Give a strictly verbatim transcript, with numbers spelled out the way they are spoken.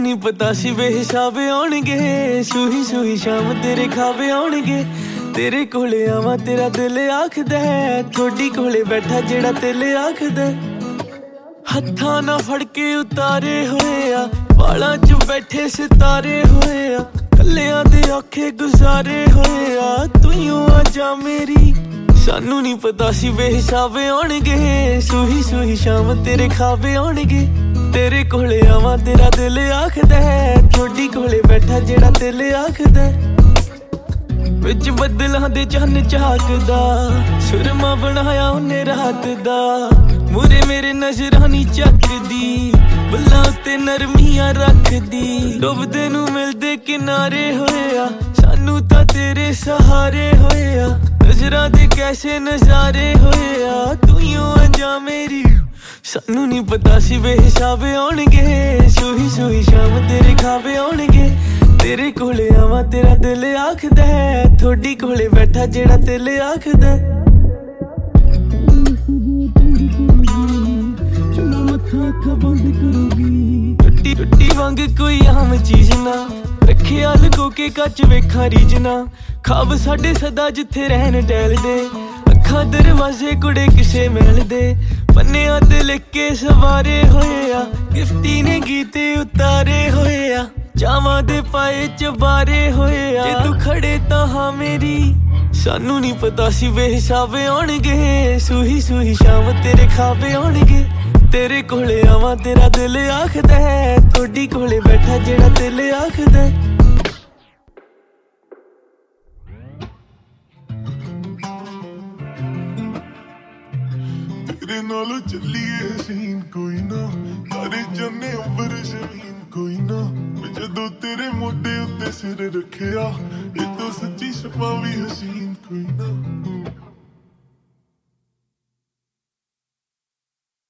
नहीं पता सी बेहिसाबे आउणगे सूही सूही शाम तेरे खाबे आउणगे तेरे कोले आवां तेरा दिल आखदा थोड़ी कोले बैठा जेड़ा दिल आखदा हत्थां ना फड़ के उतारे होए आ वालां च बैठे सितारे होए आ कल्लियां दे औखे गुजारे होए आ तूं आ जा मेरी सानू नहीं पता सी बेहिसाबे आउणगे सूही सूही शाम तेरे खाबे आउणगे तेरे कोले आवां तेरा दिल आखदा थोड़ी कोले बैठा जेड़ा दिल आखदा विच बदलां दे चन्न झाकदा सुरमा बनाया उन्ने रात दा मूरे मेरे नजरां नी झकदी बुल्लां उत्ते नरमियां रखदी डुबदे नू मिलदे किनारे होया सानू तां तेरे सहारे होया नजरां दे कैसे नजारे होया तूं आ जा मेरी सानू नहीं पता सी बेहिसाबे आउणगे सूही सूही शाम तेरे खाबे आउणगे तेरे कोले आवां तेरा दिल आखदा थोड़ी कोले बैठा जेड़ा दिल आखदा टुट्टी टुट्टी वांग कोई आम चीज ना रखिया लुको के कच वेखा रीजना खाब साडे सदा जिथे रहन टहलदे अखां दरवाजे कुड़े किसे मिलदे पन्नियां ते लिख के सवारे होया गिफ्टी ने गीते उतारे होया जावां दे पाए चबारे होया जे तू खड़े तां हां मेरी सानू नहीं पता सी बेहिसाबे आउणगे सूही सूही शाम तेरे खाबे आउणगे तेरे कोले आवां तेरा दिल आखदा थोड़ी कोले बैठा जेड़ा दिल आखदा तेरे नाल चलिए हसीन कोई ना तारे जन्ने अंबर जमीन कोई ना जदों तेरे मोढे उत्ते सिर रखिया ये तो सच्ची सपा भी हसीन कोई ना